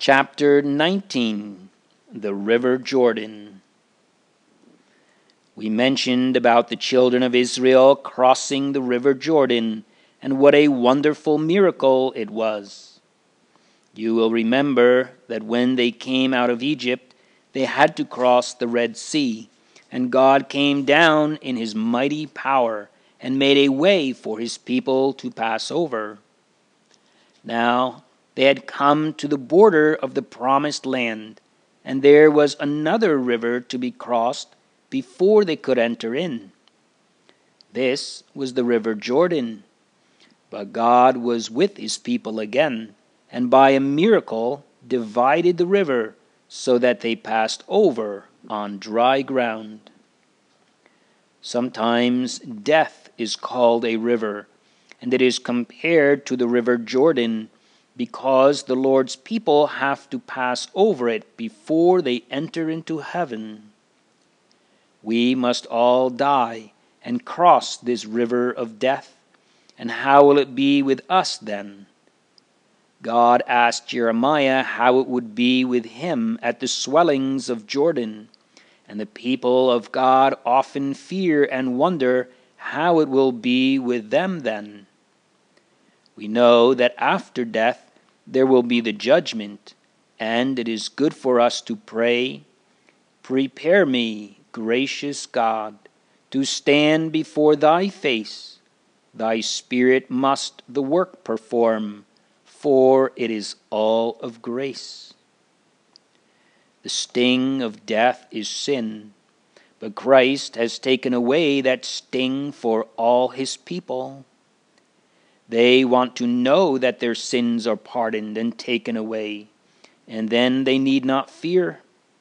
Chapter 19, the River Jordan. We mentioned about the children of Israel crossing the River Jordan, and what a wonderful miracle it was. You will remember that when they came out of Egypt, they had to cross the Red Sea, and God came down in his mighty power and made a way for his people to pass over. Now they had come to the border of the promised land, and there was another river to be crossed before they could enter in. This was the River Jordan. But God was with his people again, and by a miracle divided the river so that they passed over on dry ground. Sometimes death is called a river, and it is compared to the River Jordan, because the Lord's people have to pass over it before they enter into heaven. We must all die and cross this river of death, and how will it be with us then? God asked Jeremiah how it would be with him at the swellings of Jordan, and the people of God often fear and wonder how it will be with them then. We know that after death there will be the judgment, and it is good for us to pray, "Prepare me, gracious God, to stand before thy face. Thy Spirit must the work perform, for it is all of grace." The sting of death is sin, but Christ has taken away that sting for all his people. They want to know that their sins are pardoned and taken away, and then they need not fear.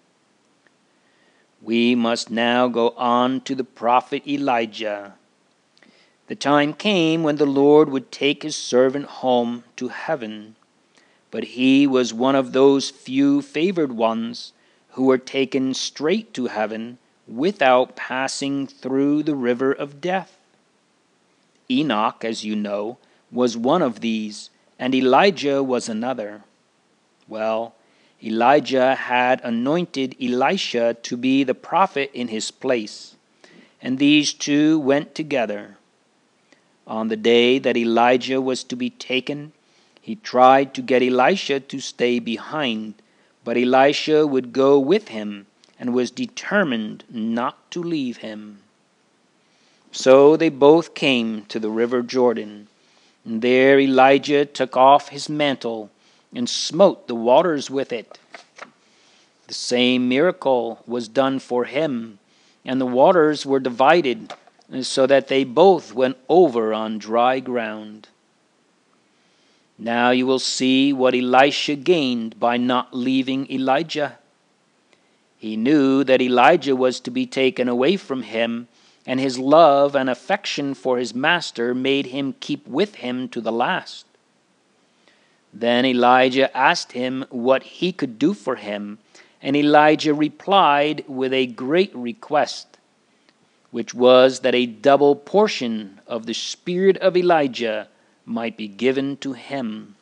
We must now go on to the prophet Elijah. The time came when the Lord would take his servant home to heaven, but he was one of those few favored ones who were taken straight to heaven without passing through the river of death. Enoch, as you know, was one of these, and Elijah was another. Well, Elijah had anointed Elisha to be the prophet in his place, and these two went together. On the day that Elijah was to be taken, he tried to get Elisha to stay behind, but Elisha would go with him and was determined not to leave him. So they both came to the river Jordan, and there Elijah took off his mantle and smote the waters with it. The same miracle was done for him, and the waters were divided, so that they both went over on dry ground. Now you will see what Elisha gained by not leaving Elijah. He knew that Elijah was to be taken away from him, and his love and affection for his master made him keep with him to the last. Then Elijah asked him what he could do for him, and Elijah replied with a great request, which was that a double portion of the spirit of Elijah might be given to him.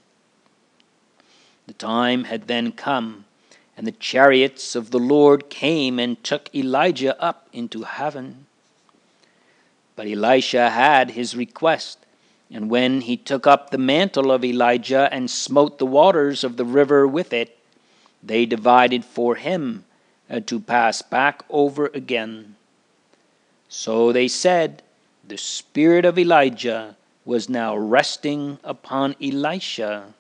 The time had then come, and the chariots of the Lord came and took Elijah up into heaven. But Elisha had his request, and when he took up the mantle of Elijah and smote the waters of the river with it, they divided for him to pass back over again. So they said, the spirit of Elijah was now resting upon Elisha.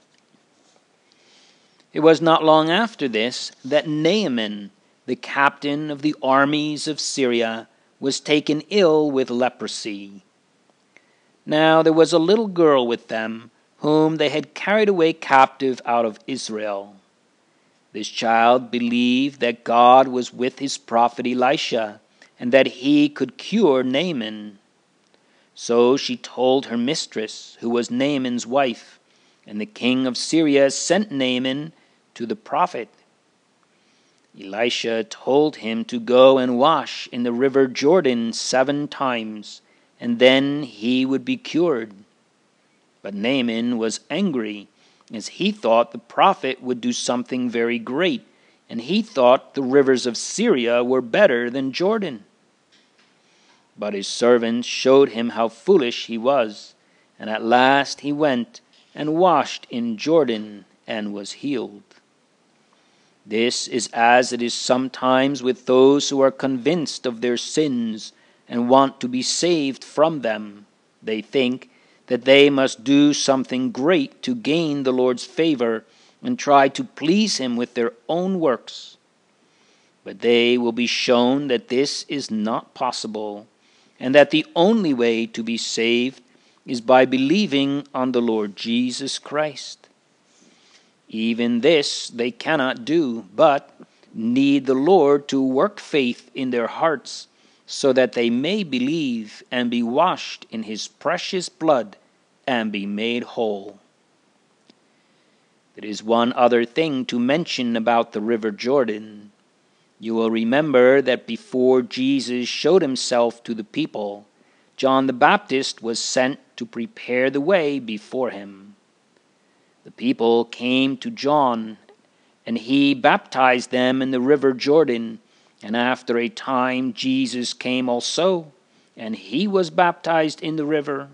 It was not long after this that Naaman, the captain of the armies of Syria, was taken ill with leprosy. Now there was a little girl with them, whom they had carried away captive out of Israel. This child believed that God was with his prophet Elisha, and that he could cure Naaman. So she told her mistress, who was Naaman's wife, and the king of Syria sent Naaman to the prophet. Elisha told him to go and wash in the river Jordan 7 times, and then he would be cured. But Naaman was angry as he thought the prophet would do something very great, and he thought the rivers of Syria were better than Jordan. But his servants showed him how foolish he was, and at last he went and washed in Jordan and was healed. This is as it is sometimes with those who are convinced of their sins and want to be saved from them. They think that they must do something great to gain the Lord's favor and try to please him with their own works. But they will be shown that this is not possible, and that the only way to be saved is by believing on the Lord Jesus Christ. Even this they cannot do, but need the Lord to work faith in their hearts, so that they may believe and be washed in his precious blood and be made whole. There is one other thing to mention about the river Jordan. You will remember that before Jesus showed himself to the people, John the Baptist was sent to prepare the way before him. The people came to John, and he baptized them in the river Jordan, and after a time Jesus came also, and he was baptized in the river.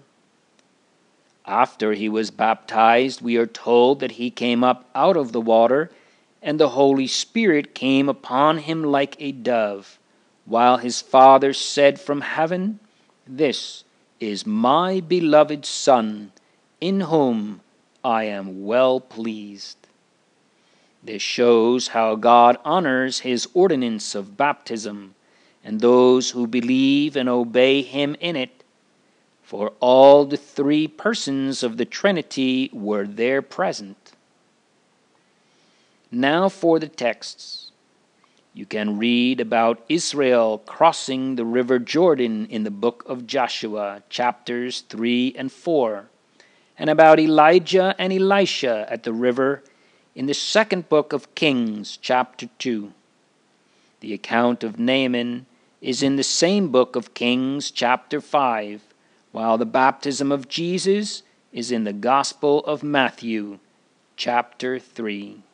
After he was baptized, we are told that he came up out of the water, and the Holy Spirit came upon him like a dove, while his Father said from heaven, "This is my beloved Son, in whom I am well pleased." This shows how God honors his ordinance of baptism, and those who believe and obey him in it, for all the three persons of the Trinity were there present. Now for the texts. You can read about Israel crossing the river Jordan in the book of Joshua, chapters 3 and 4, and about Elijah and Elisha at the river in the second book of Kings, chapter 2. The account of Naaman is in the same book of Kings, chapter 5, while the baptism of Jesus is in the Gospel of Matthew, chapter 3.